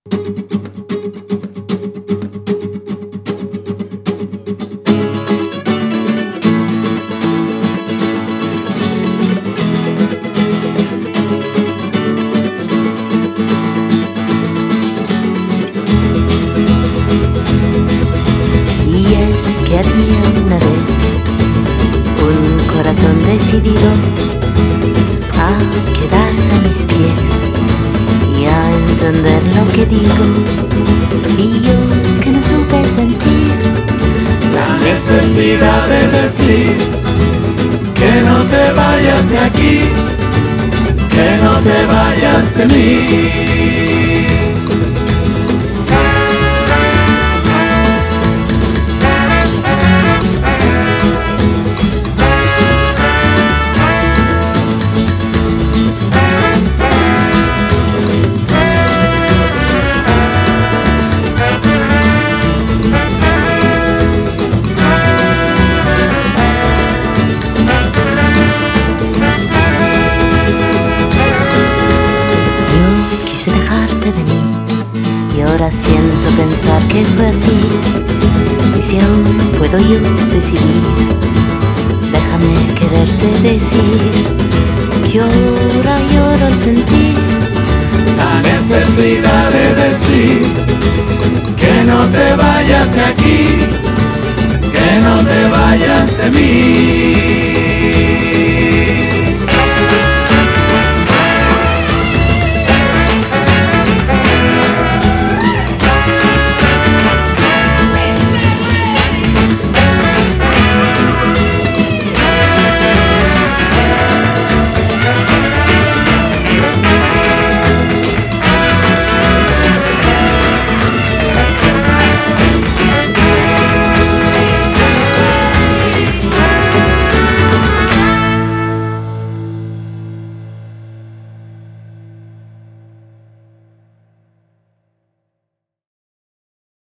Que había una vez un corazón decidido a quedarse a mis pies y a entender lo que digo, y yo que no supe sentir la necesidad de decir que no te vayas de aquí, que no te vayas de mí. Dejarte de mí, y ahora siento pensar que fue así. Y si aún puedo yo decidir, déjame quererte decir que ahora lloro al sentir la necesidad de decir que no te vayas de aquí, que no te vayas de mí.